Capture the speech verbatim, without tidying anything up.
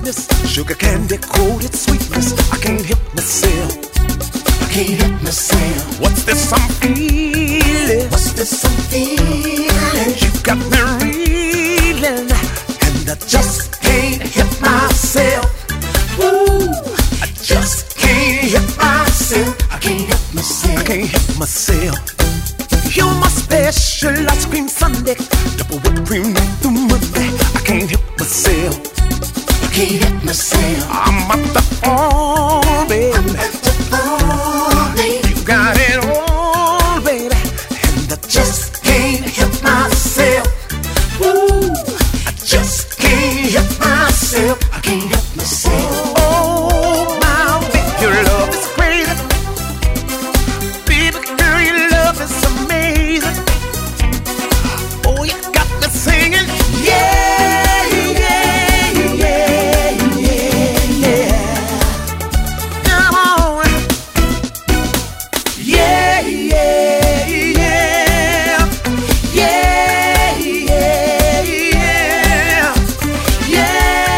sweetness, sugar candy coated sweetness. I can't help myself. I can't help myself. What's this I'm feeling? What's this I'm feeling? You got me reeling, and I just can't help myself. Woo! I just can't help myself. I can't help myself. I can't help myself. You're my special ice cream sundae, double whipped cream through Monday. I can't help myself. I can't help myself. I'm at the fall, baby. I'm at the fall, baby. You got it all, baby, and I just can't help myself. Woo! I just can't help myself. I can't help